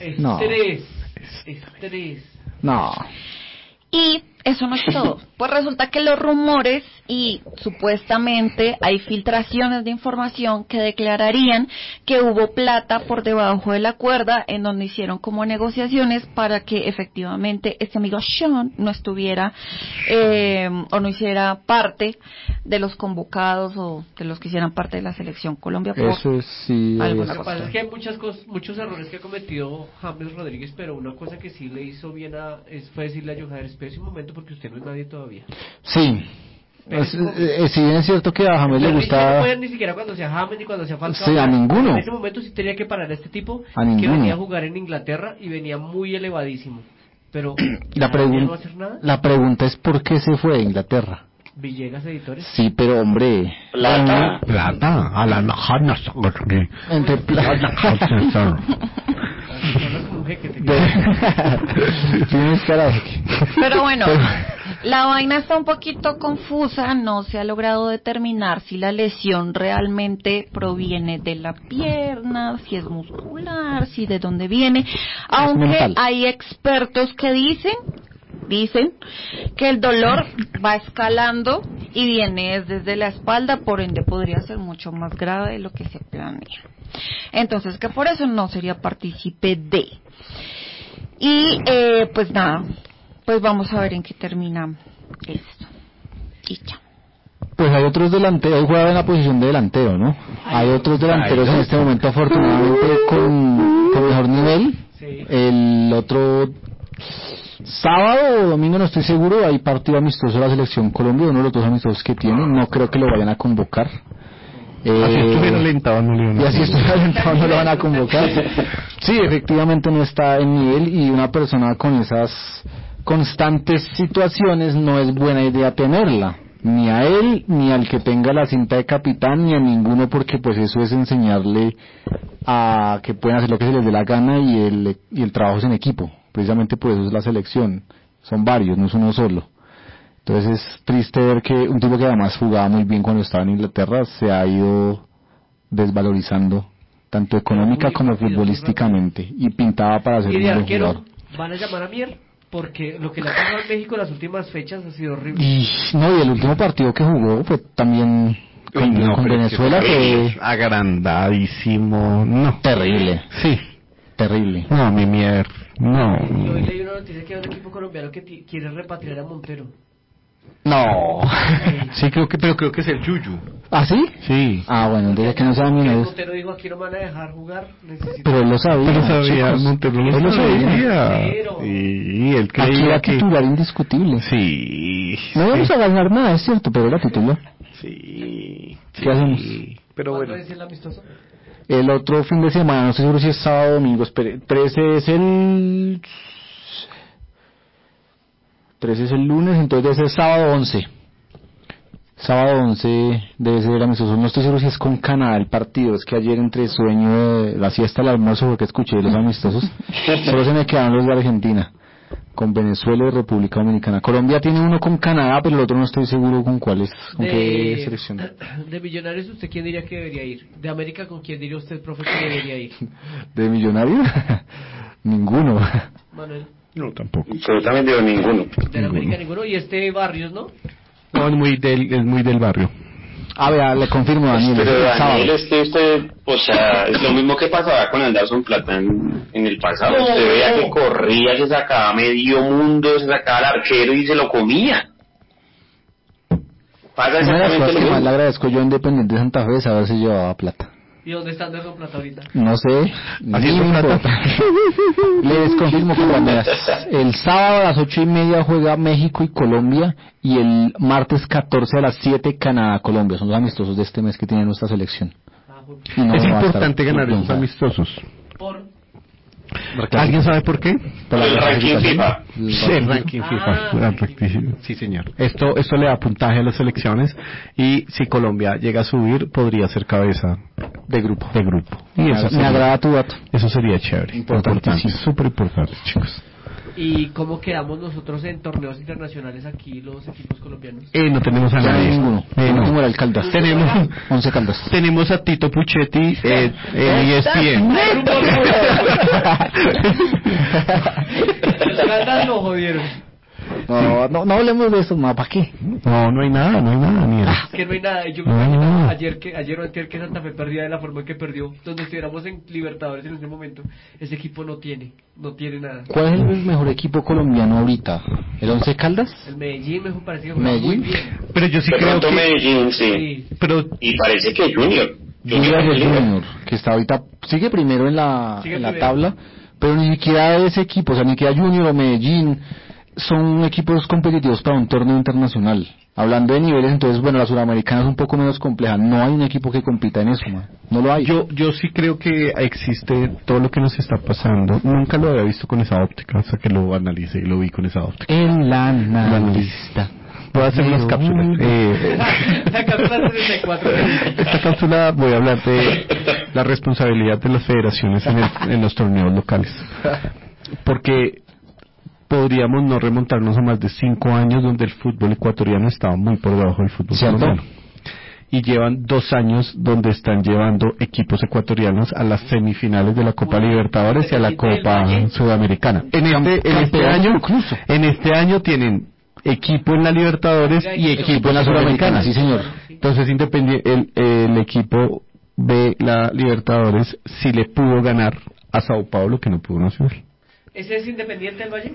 No. Estrés. Estrés. No. Y eso no es todo. Pues resulta que los rumores y supuestamente hay filtraciones de información que declararían que hubo plata por debajo de la cuerda en donde hicieron como negociaciones para que efectivamente este amigo Sean no estuviera eh, o no hiciera parte de los convocados o de los que hicieran parte de la selección Colombia. Por Eso es, sí. algo. Lo que pasa es que hay muchas cosas, muchos errores que ha cometido James Rodríguez, pero una cosa que sí le hizo bien a, es, fue decirle a Johan, espérese un momento porque usted no es nadie todavía. Sí. Es, eh, si bien es cierto que a James le gustaba... No pueden ni siquiera cuando sea James ni cuando sea Falcao. Sí, a ninguno. En ese momento sí tenía que parar a este tipo a que ninguno. venía a jugar en Inglaterra y venía muy elevadísimo. Pero la, pregun- no va a hacer nada. la pregunta es ¿por qué se fue de Inglaterra? Villegas Editores. Sí, pero hombre... Plata. Plata. A la najana. Entre plata. Tienes cara de que... Pero bueno, la vaina está un poquito confusa, no se ha logrado determinar si la lesión realmente proviene de la pierna, si es muscular, si de dónde viene, aunque mental. hay expertos que dicen, dicen que el dolor va escalando y viene desde la espalda, por ende podría ser mucho más grave de lo que se planea. Entonces que por eso no sería partícipe de. Y eh, pues nada, pues vamos a ver en qué termina esto. Y ya. Pues hay otros delanteros, él juega en la posición de delantero, ¿no? Hay otros delanteros en este momento afortunadamente con, con mejor nivel. Sí. El otro sábado o domingo, no estoy seguro, hay partido amistoso de la selección Colombia, uno de los dos amistosos que tiene, no creo que lo vayan a convocar. Eh, así estuviera alentado, no le van a y así estuviera alentado, no lo van a convocar. Sí, efectivamente no está en nivel y una persona con esas constantes situaciones no es buena idea tenerla, ni a él, ni al que tenga la cinta de capitán, ni a ninguno, porque pues eso es enseñarle a que pueden hacer lo que se les dé la gana y el, y el trabajo es en equipo. Precisamente por eso es la selección, son varios, no es uno solo. Entonces es triste ver que un tipo que además jugaba muy bien cuando estaba en Inglaterra se ha ido desvalorizando tanto económica como futbolísticamente y pintaba para ser Y un de buen arquero jugador. van a llamar a Mier porque lo que le ha pasado a México en las últimas fechas ha sido horrible. Y no, y el último partido que jugó fue también con, Uy, no, con pero Venezuela es que fue agrandadísimo, no. Terrible. Sí. Terrible. No, mi Mier, no. Y hoy leí una noticia que hay un equipo colombiano que t- quiere repatriar a Montero. No. Sí, creo que, pero creo que es el Yuyu. ¿Ah, sí? Sí. Ah, bueno, entonces que no saben Porque quién es. Montero dijo, aquí no me van a dejar jugar, necesito... Pero él lo sabía. Pero sabía, chicos. Montero lo Él lo sabía. Pero- Sí, él Aquí creía era que... titular indiscutible. Sí. No vamos a ganar nada, es cierto, pero era titular. Sí. ¿Qué hacemos? Pero ¿Cuándo bueno. es el amistoso? El otro fin de semana, no estoy seguro si es sábado o domingo, espere, trece es el... trece es el lunes, entonces debe ser sábado once. Sábado once debe ser el amistoso, no estoy seguro si es con Canadá el partido, es que ayer entre sueño de la siesta, el almuerzo, porque escuché de los amistosos, solo se me quedaron los de Argentina, con Venezuela y República Dominicana. Colombia tiene uno con Canadá, pero el otro no estoy seguro con cuál es, con qué selección. De Millonarios, ¿usted quién diría que debería ir? De América, ¿con quién diría usted, profe, que debería ir? ¿De Millonarios? Ninguno. Manuel. No, tampoco. Absolutamente ninguno. De la América ninguno. Y este Barrios, ¿no? No, es muy del, es muy del barrio. A ver, le confirmo a Daniel. Pero el Daniel, sábado. es que usted, o sea, es lo mismo que pasaba con Anderson Plata en, en el pasado. Usted veía que corría, se sacaba medio mundo, se sacaba al arquero y se lo comía. Pasa Una de las exactamente cosas lo que más le mismo. agradezco yo a Independiente Santa Fe es saber si llevaba plata. ¿Y dónde está Anderson Plata ahorita? No sé, ¿Así ni es me plata? importa. Les confirmo que Palmeiras, el sábado a las ocho y media juega México y Colombia y el martes catorce a las siete Canadá-Colombia. Son los amistosos de este mes que tiene nuestra selección. Y no Es va a estar importante ganar esos González. amistosos. Por... ¿Alguien sabe por qué? Por la El ranking clasificación. FIFA. Sí, el ranking Ah, FIFA. El ranking- Sí, señor. Esto, esto le da puntaje a las selecciones y si Colombia llega a subir, podría ser cabeza de grupo. De grupo. Y Me eso me sería, agrada tu dato. eso sería chévere. Importantísimo. Importante, súper importante, chicos. ¿Y cómo quedamos nosotros en torneos internacionales aquí, los equipos colombianos? Eh, no tenemos a Ya nadie. ninguno. Eh, no. Como era el Caldas. Tenemos, Once Caldas. tenemos a Tito Puchetti eh, en E S P N. Caldas lo jodieron. No, no, no hablemos de eso, ¿para qué? No, no hay nada, no hay nada, ni Es que no hay nada. Yo me No, imaginaba no. ayer que ayer o antier que Santa Fe perdía de la forma en que perdió, donde estuviéramos en Libertadores en ese momento. Ese equipo no tiene, no tiene nada. ¿Cuál es el mejor equipo colombiano ahorita? ¿El Once Caldas? El Medellín me parece que juega muy ¿Medellín? bien. Pero yo sí De creo pronto que... Medellín, sí. Sí. Pero Y parece que Junior. Junior es el líder. Junior, que está ahorita, sigue primero en la, Sigue en la primero. tabla, pero ni siquiera ese equipo, o sea, ni siquiera Junior o Medellín son equipos competitivos para un torneo internacional. Hablando de niveles, entonces, bueno, la Suramericana es un poco menos compleja, no hay un equipo que compita en eso, man. No lo hay. Yo, yo sí creo que existe todo lo que nos está pasando. Nunca lo había visto con esa óptica, hasta que lo analicé y lo vi con esa óptica. En la Lo analista. Voy a hacer unas cápsulas. Eh, La cápsula sesenta y cuatro. esta cápsula voy a hablar de la responsabilidad de las federaciones en, el- en los torneos locales. Porque podríamos no remontarnos a más de cinco años donde el fútbol ecuatoriano estaba muy por debajo del fútbol ¿Cierto? colombiano. Y llevan dos años donde están llevando equipos ecuatorianos a las semifinales de la Copa Libertadores y a la Copa Sudamericana. En este, en este Campeón año, incluso. en este año tienen equipo en la Libertadores y equipo en la Sudamericana. Sí, señor. Entonces, independien- el, el equipo de la Libertadores sí le pudo ganar a Sao Paulo, que no pudo Nacional. ¿Ese es Independiente del Valle?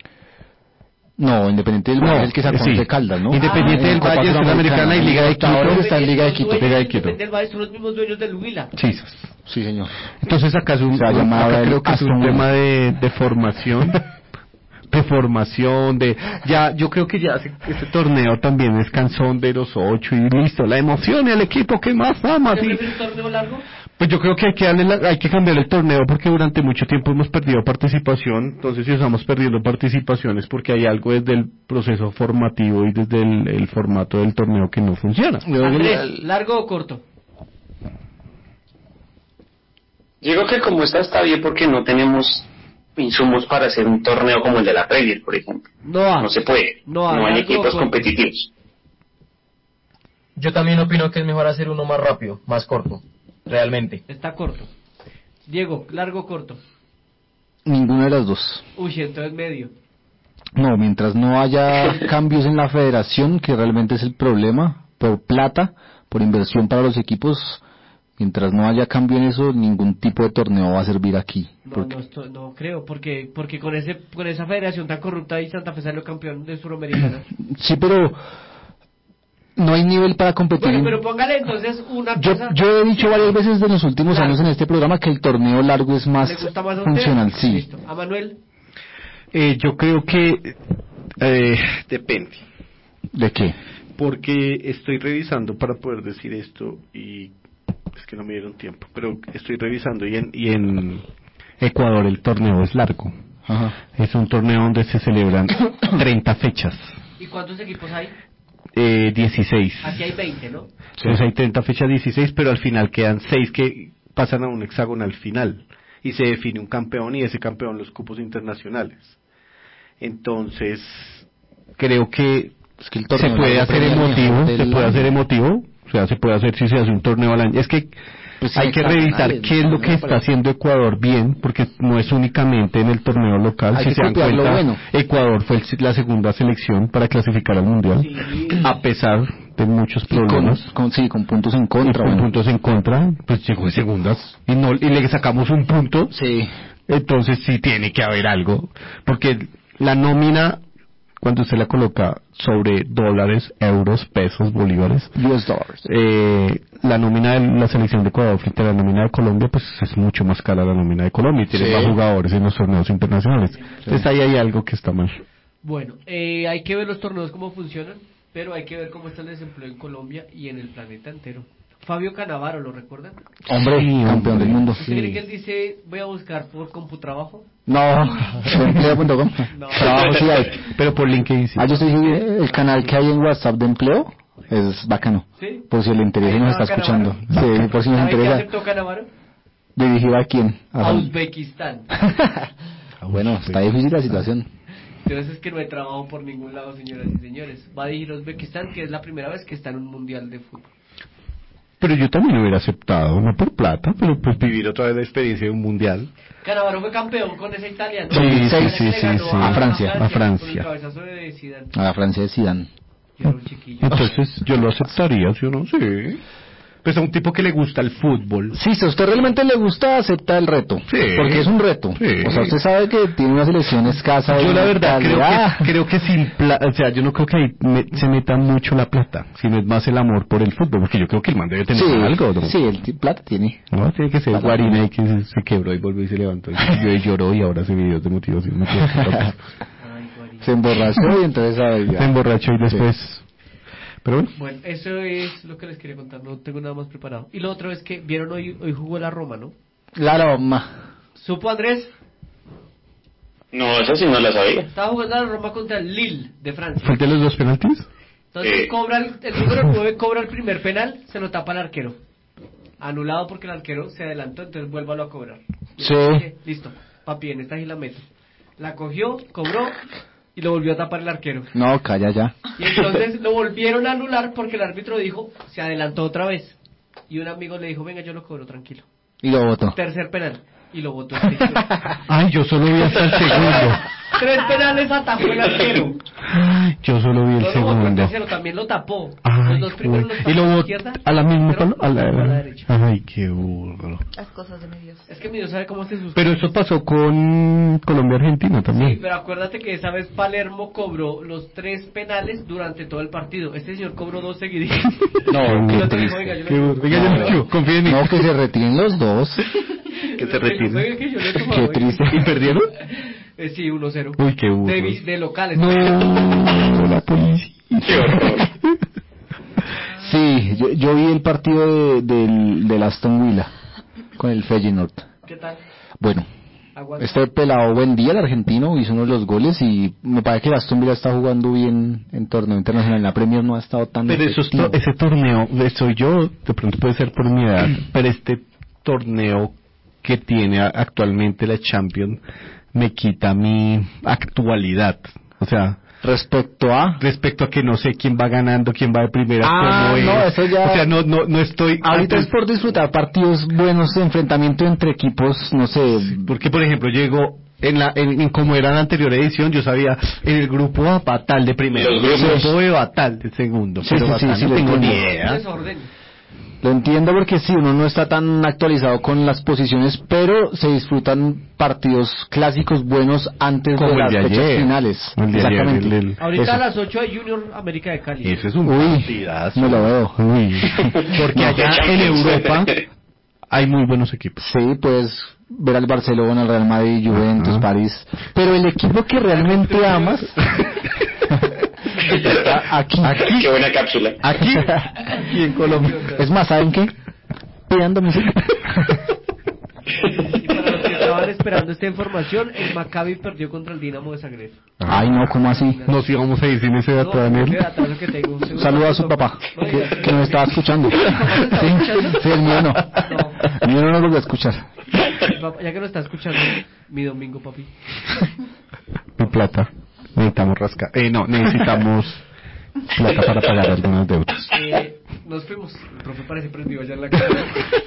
No, Independiente del Valle es el que sacó sí. Once Caldas, ¿no? Independiente Ah, del en Copa Valle, Sudamericana y Liga de Quito. Ahora está en Liga de Quito. Los dueños Liga de de Quito. Independiente del Valle son los mismos dueños del Huila. Sí. Sí, señor. Entonces acá es un, Se ha llamado acá el creo que es un Aston tema Villa. de, de formación, de formación, de ya yo creo que ya se- este torneo también es canción de los ocho y listo, la emoción y el equipo que más ama. ¿Usted sí. prefiere un torneo largo? Pues yo creo que hay que darle la- hay que cambiar el torneo porque durante mucho tiempo hemos perdido participación, entonces si estamos perdiendo participación es porque hay algo desde el proceso formativo y desde el, el formato del torneo que no funciona. Andrés, ¿largo o corto? Digo que como está está bien porque no tenemos insumos para hacer un torneo como el de la Premier, por ejemplo. No, No se puede. No, No hay largo equipos o corto. competitivos. Yo también opino que es mejor hacer uno más rápido, más corto, realmente. Está corto. Diego, ¿largo o corto? Ninguna de las dos. Uy, entonces medio. No, mientras no haya cambios en la federación, que realmente es el problema, por plata, por inversión para los equipos, mientras no haya cambio en eso, ningún tipo de torneo va a servir aquí. No, Porque no, esto- no creo, porque porque con ese con esa federación tan corrupta y Santa Fe salió campeón de Suramericana. sí, pero no hay nivel para competir. Bueno, en- pero póngale entonces una yo, cosa. yo he dicho varias veces en los últimos Claro. años en este programa que el torneo largo es más ¿Le gusta más a usted? funcional, sí. Listo. ¿A Manuel? Eh, yo creo que eh, depende. ¿De qué? Porque estoy revisando para poder decir esto y es que no me dieron tiempo, pero estoy revisando y en, y en Ecuador el torneo es largo. Ajá. Es un torneo donde se celebran treinta fechas, ¿Y cuántos equipos hay? eh, dieciséis. Aquí hay veinte, ¿no? Entonces hay treinta fechas, dieciséis, pero al final quedan seis que pasan a un hexagonal final y se define un campeón y ese campeón los cupos internacionales. Entonces, creo que, Es que el se torneo puede largo hacer premia el emotivo, mejor se del puede hacer año. emotivo, o sea, se puede hacer si se hace un torneo al año. Es que Pues sí, hay que hexagonales, revisar qué es lo que me está parece. haciendo Ecuador bien, porque no es únicamente en el torneo local. Hay Si que se dan copiar lo cuenta, bueno. Ecuador fue el- la segunda selección para clasificar al Mundial, Sí. a pesar de muchos Y con, problemas. con- sí, con puntos en Y contra. con bueno. puntos en contra, pues llegó de segundas y no y le sacamos un punto. Sí. Entonces sí tiene que haber algo, porque la nómina, cuando usted la coloca sobre dólares, euros, pesos, bolívares, U S dollars. eh, la nómina de la selección de Ecuador frente a la nómina de Colombia, pues es mucho más cara la nómina de Colombia y tiene Sí. más jugadores en los torneos internacionales. Entonces ahí hay algo que está mal. Bueno, eh, hay que ver los torneos cómo funcionan, pero hay que ver cómo está el desempleo en Colombia y en el planeta entero. Fabio Canavaro, ¿lo recuerdan? Hombre, Sí, campeón hombre. del mundo. ¿Usted cree que él dice, voy a buscar por CompuTrabajo? No, empleo punto com. No. Trabajo sí hay. Pero por LinkedIn sí. Ah, yo estoy diciendo, el canal que hay en WhatsApp de empleo es bacano. ¿Sí? Por si le interesa y Ahí nos estaba está escuchando. Canavaro. Sí, por si nos ¿Sabe qué interesa. aceptó Canavaro? ¿Dirigido a quién? A Uzbekistán. Bueno, está difícil la situación. Entonces es que no hay trabajo por ningún lado, señoras y señores. Va a dirigir Uzbekistán, que es la primera vez que está en un mundial de fútbol. Pero yo también hubiera aceptado, no por plata, pero pues vivir otra vez la experiencia de un mundial. Cannavaro fue campeón con ese italiano. Sí, sí, sí, sí, sí. A Francia, a Francia. Con el cabezazo de Zidane. A la Francia de Zidane. Yo era un chiquillo. Entonces yo lo aceptaría, yo no sé. Pues a un tipo que le gusta el fútbol. Sí, si a usted realmente le gusta, acepta el reto. Sí. Porque es un reto. Sí. O sea, usted sabe que tiene una selección escasa. Yo la verdad creo calidad. que, creo que sin plata, o sea, yo no creo que ahí me- se meta mucho la plata, sino es más el amor por el fútbol, porque yo creo que el man debe tener Sí, algo, ¿no? sí, el t- plata tiene. No, tiene que ser Plata Guarina tiene. y que se, se quebró y volvió y se levantó y, y lloró y ahora hace videos de motivación. No tiene plata. Se emborrachó y entonces sabe ya. Se emborrachó y después... Pero bueno. Bueno, eso es lo que les quería contar, no tengo nada más preparado. Y lo otro es que vieron hoy, hoy jugó la Roma, ¿no? La Roma. ¿Supo Andrés? No, eso sí no la sabía. Estaba jugando la Roma contra el Lille de Francia. ¿Faltan los dos penaltis? Entonces Eh. cobra el, el número nueve cobra el primer penal, se lo tapa el arquero. Anulado porque el arquero se adelantó, entonces vuélvalo a cobrar. Sí. Dije, listo, papi, en esta sí la meto. La cogió, cobró y lo volvió a tapar el arquero. No, calla ya. Y entonces lo volvieron a anular porque el árbitro dijo, se adelantó otra vez. Y un amigo le dijo, venga, yo lo cobro, tranquilo. Y lo votó. Tercer penal. Y lo votó. Ay, yo solo vi hasta el segundo. Tres penales atajó el arquero. Ay, yo solo vi el No lo votó el segundo. tercero, también lo tapó. Ay, Los dos primeros güey. los Y lo tapó a la bot- izquierda. a la misma pero palo- a la, a la derecha. Ay, qué burro. Las cosas de mi Dios. Es que mi Dios sabe cómo se asusta. Pero eso pasó con Colombia-Argentina también. Sí, pero acuérdate que esa vez Palermo cobró los tres penales durante todo el partido. Este señor cobró dos seguiditos. No, Y qué el otro triste. dijo, venga, yo Qué lo burro. Venga, yo lo echo, confía en mí. No, que se retiren los dos. Que se retire. Oiga, que yo le tomo, Qué oiga. triste. ¿Y perdieron? Eh, sí, uno cero. Uy, qué burro. De, vi- de locales. No, la policía. Qué horror. Sí, yo, yo vi el partido de, del, del Aston Villa con el Feyenoord. ¿Qué tal? Bueno, Aguanta. este pelado buen día, el argentino, hizo uno de los goles y me parece que el Aston Villa está jugando bien en torneo internacional. La Premier no ha estado tan Pero eso es efectivo. to- ese torneo, de- soy yo, de pronto puede ser por mi edad, pero este torneo que tiene a- actualmente la Champions me quita mi actualidad. O sea, Respecto a... respecto a que no sé quién va ganando, quién va de primera, Ah, cómo es. no, eso ya- O sea, no, no, no estoy... Ahorita antes- es por disfrutar partidos buenos de enfrentamiento entre equipos, no sé... Porque, por ejemplo, llego en la en, en como era la anterior edición, yo sabía en el grupo A Batal de primero, Los en el grupos. grupo B Batal de segundo, Sí, pero sí, sí, Batal sí, no lo tengo ni entiendo. idea. Desorden. Lo entiendo porque sí, uno no está tan actualizado con las posiciones, pero se disfrutan partidos clásicos buenos antes Como de el las de fechas ayer. finales. El de ayer, Exactamente. el- el- Ahorita Eso. a las ocho hay Junior América de Cali. Eso es un Uy, partidazo. me lo veo. Uy. Porque allá en Europa hay muy buenos equipos. Sí, pues ver al Barcelona, al Real Madrid, Juventus, Ajá. París. Pero el equipo que realmente amas está aquí. Aquí, Qué buena cápsula. aquí, aquí en Colombia. Es más, ¿saben qué? Pidan domicilio. Y para los que estaban esperando esta información, el Maccabi perdió contra el Dinamo de Zagreb. Ay, no, ¿cómo así? Nos íbamos a ir sin ese dato, No, Daniel. ese datazo que tengo, un segundo. Saluda a su papá, No, que, ya- que nos estaba escuchando. Sí, sí, el mío no. El mío no lo voy a escuchar. Mi papá, ya que lo está escuchando, mi domingo, papi. Mi plata. Necesitamos rascar. Eh, no, necesitamos plata para pagar algunas deudas. Eh, nos fuimos. El profe parece prendido allá en la casa.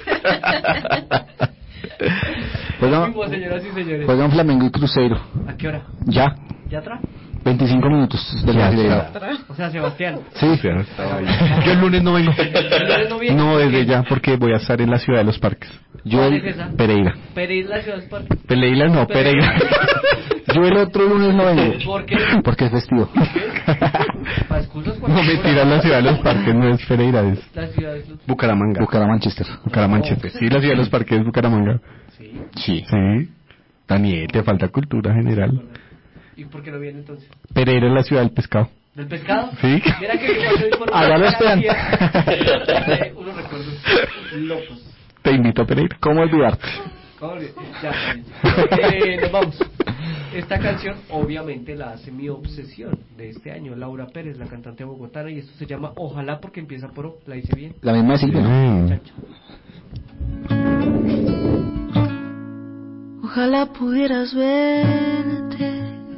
Juegan, Nos fuimos, señoras y señores. juegan Flamengo y Cruzeiro. ¿A qué hora? Ya, ¿Ya atrás? veinticinco minutos del Ya Brasileirao. O sea, Sebastián. Sí, Yo el lunes no vengo. lunes no viene? No, desde ya, porque voy a estar en la ciudad de los parques. yo ¿Cuál el, es esa? Pereira. Pereira, la ciudad de Parque. Pereira no, Pereira. yo el otro lunes no vengo. ¿Por qué? Porque es festivo. ¿Para excusas? No, mentira, la ciudad de los parques no es Pereira, es La ciudad de los... Bucaramanga. Bucaramanchester. Bucaramanchete. Sí, la ciudad de los parques es Bucaramanga. Sí. Sí. Sí. Daniel, te falta cultura general. ¿Y por qué no viene entonces? Pereira es la ciudad del pescado. ¿Del pescado? Sí. Mira que yo cuando vi por una Allá lo esperan. fotografía, eh, unos recuerdos locos. Te invito a Pereira. ¿Cómo olvidarte? ¿Cómo olvidé? Ya, eh, nos vamos. Esta canción obviamente la hace mi obsesión de este año, Laura Pérez, la cantante bogotana, y esto se llama Ojalá porque empieza por O. ¿La hice bien? La misma de Silvia. Mm. Chacho. Ojalá pudieras verte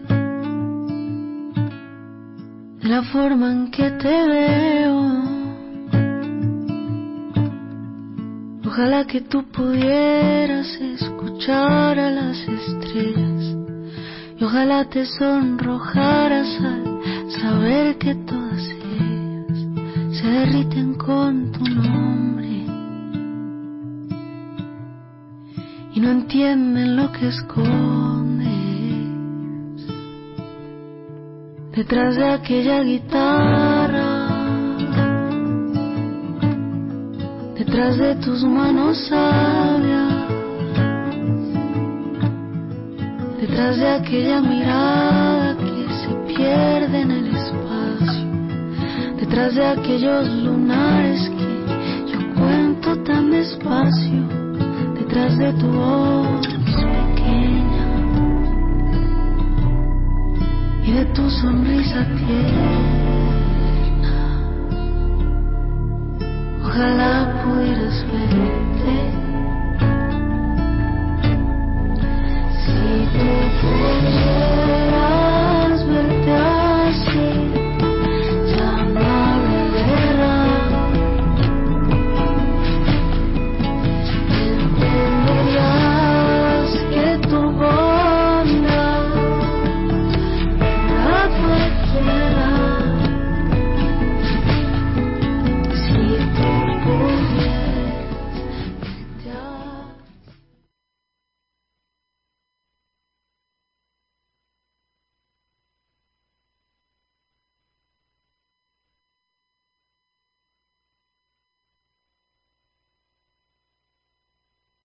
de la forma en que te veo. Ojalá que tú pudieras escuchar a las estrellas y ojalá te sonrojaras al saber que todas ellas se derriten con tu nombre y no entienden lo que escondes detrás de aquella guitarra, detrás de tus manos sabias, detrás de aquella mirada que se pierde en el espacio, detrás de aquellos lunares que yo cuento tan despacio, detrás de tu voz pequeña y de tu sonrisa tierna. Ojalá pudieras verte